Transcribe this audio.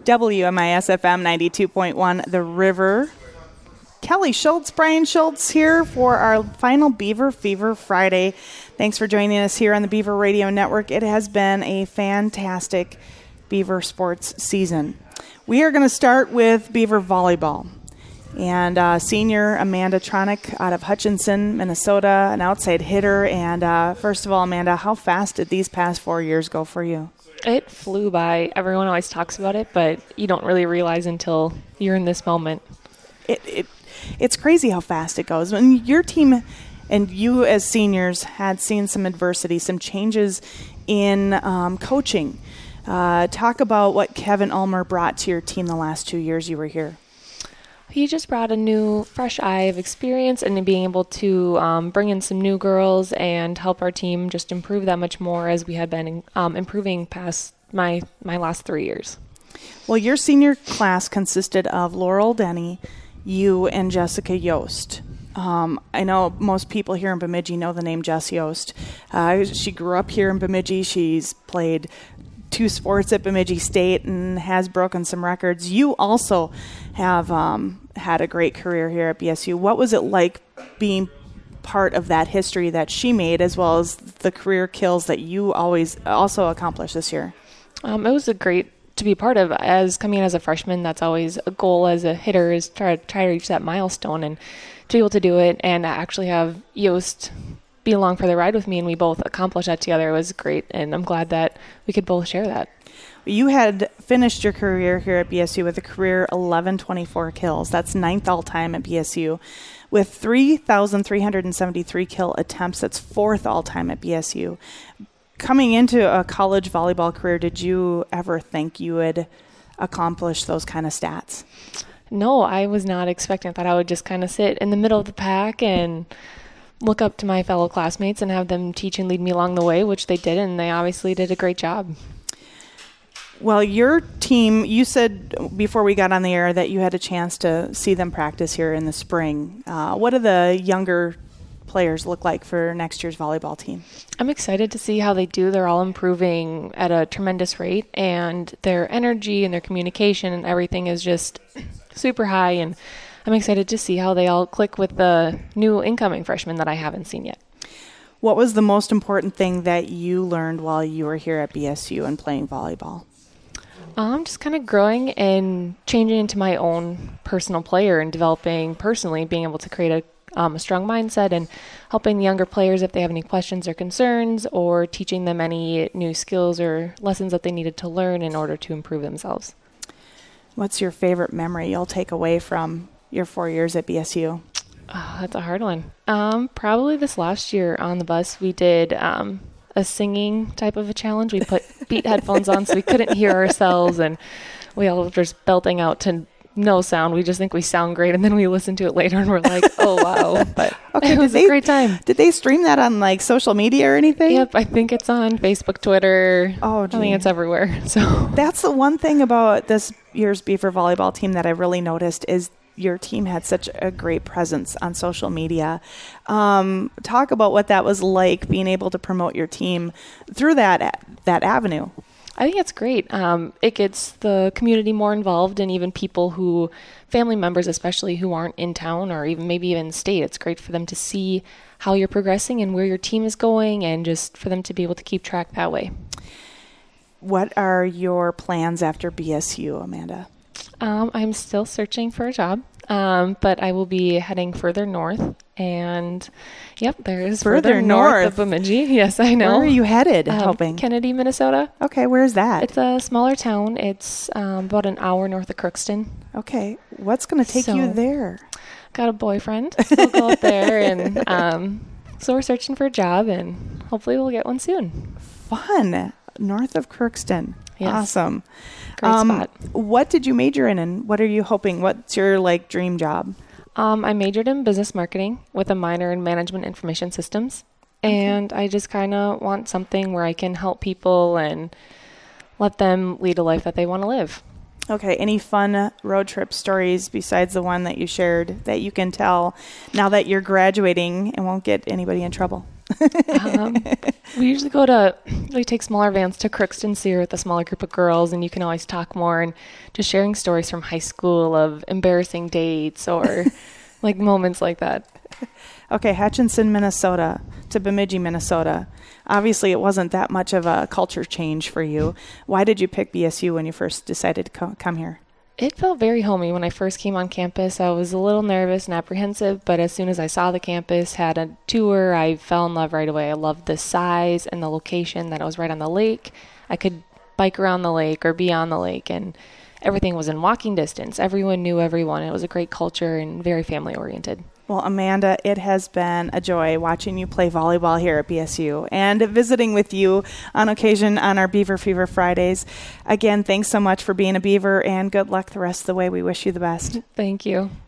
WMIS-FM 92.1 The River. Kelly Schultz, Brian Schultz here for our final Beaver Fever Friday. Thanks for joining us here on the Beaver Radio Network. It has been a fantastic Beaver sports season. We are going to start with Beaver volleyball. And senior Amanda Tronick out of Hutchinson, Minnesota, an outside hitter. And first of all, Amanda, how fast did these past 4 years go for you? It flew by. Everyone always talks about it, but you don't really realize until you're in this moment. It's crazy how fast it goes. When your team and you as seniors had seen some adversity, some changes in coaching. Talk about what Kevin Ulmer brought to your team the last 2 years you were here. He just brought a new, fresh eye of experience and being able to bring in some new girls and help our team just improve that much more as we had been improving past my last 3 years. Well, your senior class consisted of Laurel Denny, you, and Jessica Yost. I know most people here in Bemidji know the name Jess Yost. She grew up here in Bemidji. She's played 2 sports at Bemidji State and has broken some records. You also have had a great career here at BSU. What was it like being part of that history that she made, as well as the career kills that you always also accomplished this year? It was a great to be part of. As coming in as a freshman, that's always a goal as a hitter, is try to reach that milestone, and to be able to do it and actually have Yost be along for the ride with me and we both accomplished that together was great, and I'm glad that we could both share that. You had finished your career here at BSU with a career 1124 kills. That's 9th all-time at BSU. With 3,373 kill attempts, that's 4th all-time at BSU. Coming into a college volleyball career, did you ever think you would accomplish those kind of stats? No, I was not expecting. I thought I would just kind of sit in the middle of the pack and look up to my fellow classmates and have them teach and lead me along the way, which they did, and they obviously did a great job. Well, your team, you said before we got on the air that you had a chance to see them practice here in the spring. What do the younger players look like for next year's volleyball team? I'm excited to see how they do. They're all improving at a tremendous rate, and their energy and their communication and everything is just super high, and I'm excited to see how they all click with the new incoming freshmen that I haven't seen yet. What was the most important thing that you learned while you were here at BSU and playing volleyball? Just kind of growing and changing into my own personal player and developing personally, being able to create a strong mindset and helping the younger players if they have any questions or concerns, or teaching them any new skills or lessons that they needed to learn in order to improve themselves. What's your favorite memory you'll take away from your 4 years at BSU? Oh, that's a hard one. Probably this last year on the bus, we did a singing type of a challenge. We put beat headphones on so we couldn't hear ourselves, and we all were just belting out to no sound. We just think we sound great, and then we listen to it later and we're like, oh wow. But okay, it was a great time. Did they stream that on like social media or anything? Yep, I think it's on Facebook, Twitter. Oh, gee. I think it's everywhere. So that's the one thing about this year's Beaver volleyball team that I really noticed is your team had such a great presence on social media. Talk about what that was like, being able to promote your team through that avenue. I think it's great. It gets the community more involved, and even people who, family members especially, who aren't in town or even maybe even in state. It's great for them to see how you're progressing and where your team is going, and just for them to be able to keep track that way. What are your plans after BSU, Amanda? I'm still searching for a job, but I will be heading further north. And, yep, there is further north of Bemidji. Yes, I know. Where are you headed, hoping? Kennedy, Minnesota. Okay, where is that? It's a smaller town. It's about an hour north of Crookston. Okay. What's going to take you there? Got a boyfriend. So we'll go up there. And so we're searching for a job, and hopefully we'll get one soon. Fun. North of Crookston. Yes. Awesome. Great spot. What did you major in, and what are you hoping? What's your dream job? I majored in business marketing with a minor in management information systems. And I just kind of want something where I can help people and let them lead a life that they want to live. Okay. Any fun road trip stories besides the one that you shared that you can tell now that you're graduating and won't get anybody in trouble? We take smaller vans to Crookston Sear with a smaller group of girls, and you can always talk more and just sharing stories from high school of embarrassing dates or like moments like that. Okay, Hutchinson, Minnesota to Bemidji, Minnesota. Obviously, it wasn't that much of a culture change for you. Why did you pick BSU when you first decided to come here? It felt very homey when I first came on campus. I was a little nervous and apprehensive, but as soon as I saw the campus, had a tour, I fell in love right away. I loved the size and the location, that I was right on the lake. I could bike around the lake or be on the lake, and everything was in walking distance. Everyone knew everyone. It was a great culture and very family-oriented. Well, Amanda, it has been a joy watching you play volleyball here at BSU and visiting with you on occasion on our Beaver Fever Fridays. Again, thanks so much for being a Beaver, and good luck the rest of the way. We wish you the best. Thank you.